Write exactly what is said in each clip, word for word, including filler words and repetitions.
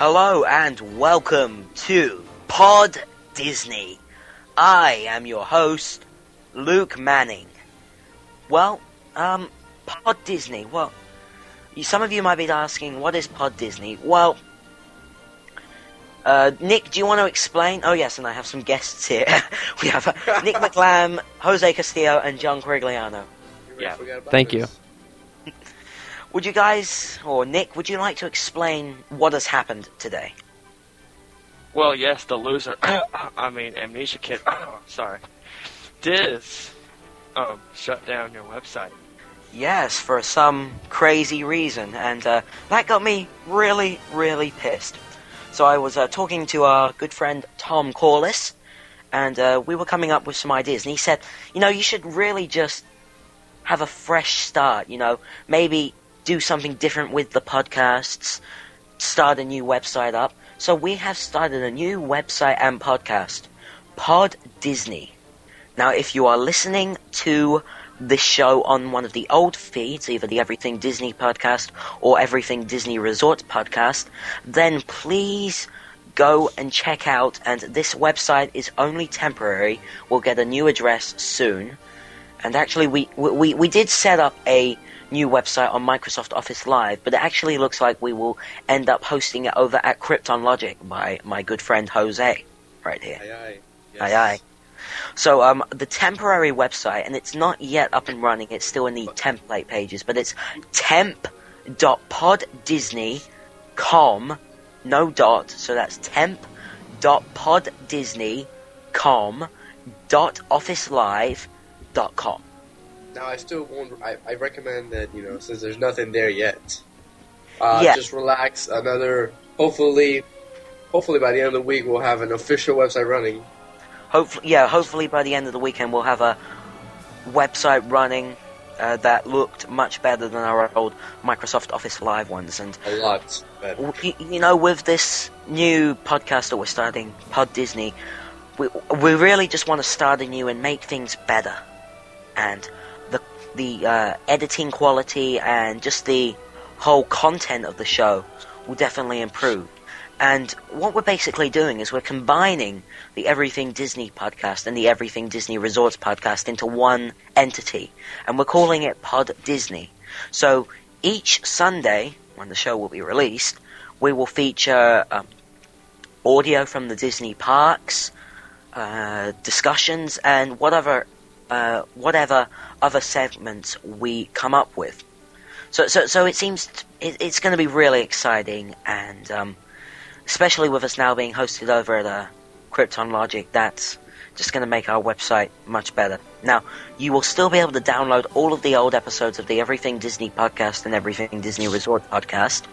Hello and welcome to Pod Disney. I am your host, Luke Manning. Well, um, Pod Disney, well, some of you might be asking, what is Pod Disney? Well, uh, Nick, do you want to explain? Oh yes, and I have some guests here. We have uh, Nick McLam, Jose Castillo, and John Corigliano. Yeah, thank you. Would you guys, or Nick, would you like to explain what has happened today? Well, yes, the loser, I mean, Amnesia Kid, sorry, Diz, um, shut down your website. Yes, for some crazy reason, and uh, that got me really, really pissed. So I was uh, talking to our good friend Tom Corliss, and uh, we were coming up with some ideas, and he said, you know, you should really just have a fresh start, you know, maybe do something different with the podcasts, start a new website up. So we have started a new website and podcast, Pod Disney. Now, if you are listening to this show on one of the old feeds, either the Everything Disney podcast or Everything Disney Resort podcast, then please go and check out, and this website is only temporary. We'll get a new address soon. And actually, we, we, we did set up a new website on Microsoft Office Live, but it actually looks like we will end up hosting it over at Krypton Logic by my good friend Jose, right here. Aye, aye. Yes. Aye, aye. So, um, the temporary website, and it's not yet up and running, it's still in the template pages, but it's temp dot pod disney dot com, no dot, so that's temp dot pod disney dot com dot office live dot com. Now, I still won't. I, I recommend that, you know, since there's nothing there yet, uh, yeah. just relax. Another, hopefully, hopefully by the end of the week we'll have an official website running. Hopefully, yeah. Hopefully by the end of the weekend we'll have a website running uh, that looked much better than our old Microsoft Office Live ones, and A lot better. you, you know, with this new podcast that we're starting, Pod Disney, we we really just want to start anew and make things better, and the the uh, editing quality and just the whole content of the show will definitely improve. And what we're basically doing is we're combining the Everything Disney podcast and the Everything Disney Resorts podcast into one entity, and we're calling it Pod Disney. So each Sunday, when the show will be released, we will feature um, audio from the Disney parks, uh, discussions, and whatever uh, whatever other segments we come up with. So, so, so it seems t- it, it's going to be really exciting, and um, especially with us now being hosted over at uh, Krypton Logic, that's just going to make our website much better. Now, you will still be able to download all of the old episodes of the Everything Disney podcast and Everything Disney Resort podcast.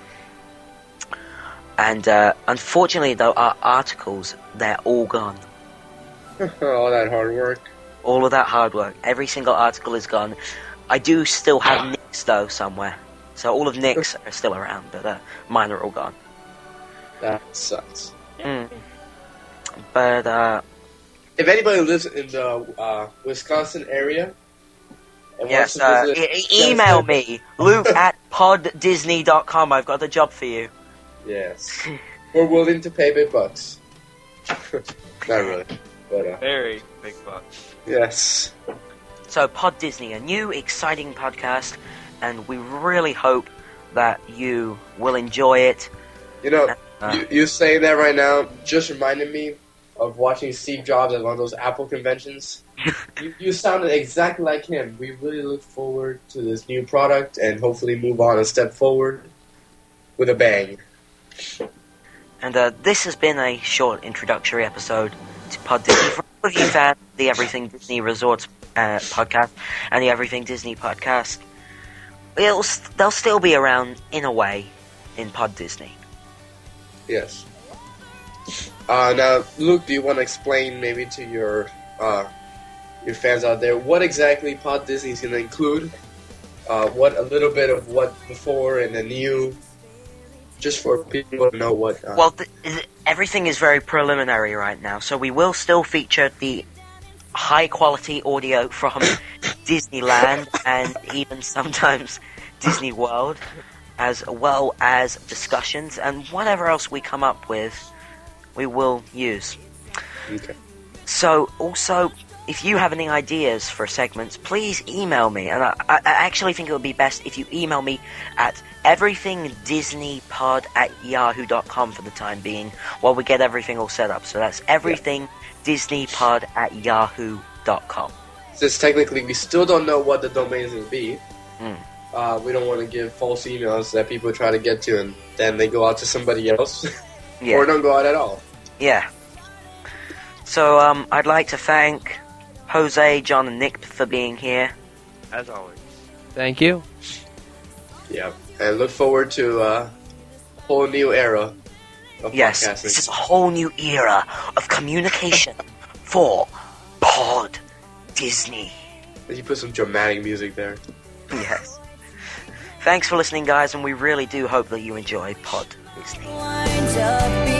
And uh, unfortunately, though, our articles, they're all gone. All that hard work. All of that hard work. Every single article is gone. I do still have Nick's, though, somewhere. So all of Nick's are still around, but uh, mine are all gone. That sucks. Mm. But, uh... If anybody lives in the uh, Wisconsin area, and yes, wants to uh, visit, e- email me, Luke at pod disney dot com. I've got a job for you. Yes. We're willing to pay big bucks. Not really. But, uh, Very big bucks. yes. So, Pod Disney, a new, exciting podcast, and we really hope that you will enjoy it. You know, Uh, you, you saying that right now just reminded me of watching Steve Jobs at one of those Apple conventions. you, you sounded exactly like him. We really look forward to this new product and hopefully move on a step forward with a bang. And uh, this has been a short introductory episode to Pod Disney. For all of you fans of the Everything Disney Resorts uh, podcast and the Everything Disney podcast, it'll, they'll still be around in a way in Pod Disney. Yes. Uh, now, Luke, do you want to explain maybe to your uh, your fans out there what exactly Pod Disney is going to include? Uh, what a little bit of what before and the new, just for people to know what. Uh, Well, th- th- everything is very preliminary right now, so we will still feature the high-quality audio from Disneyland and even sometimes Disney World. as well as discussions and whatever else we come up with, we will use. Okay. So, also, if you have any ideas for segments, please email me. And I, I actually think it would be best if you email me at everythingdisneypod at yahoo dot com for the time being, while we get everything all set up. So that's everythingdisneypod at yahoo dot com. Since technically we still don't know what the domains will be, Mm. uh, we don't want to give false emails that people try to get to and then they go out to somebody else. Yeah. Or don't go out at all. Yeah. So, um, I'd like to thank Jose, John, and Nick for being here. As always. Thank you. Yeah. And look forward to uh, a whole new era of Yes, podcasting. this is a whole new era of communication for Pod Disney. You put some dramatic music there. Yes. Thanks for listening, guys, and we really do hope that you enjoy Pod Disney. Wind up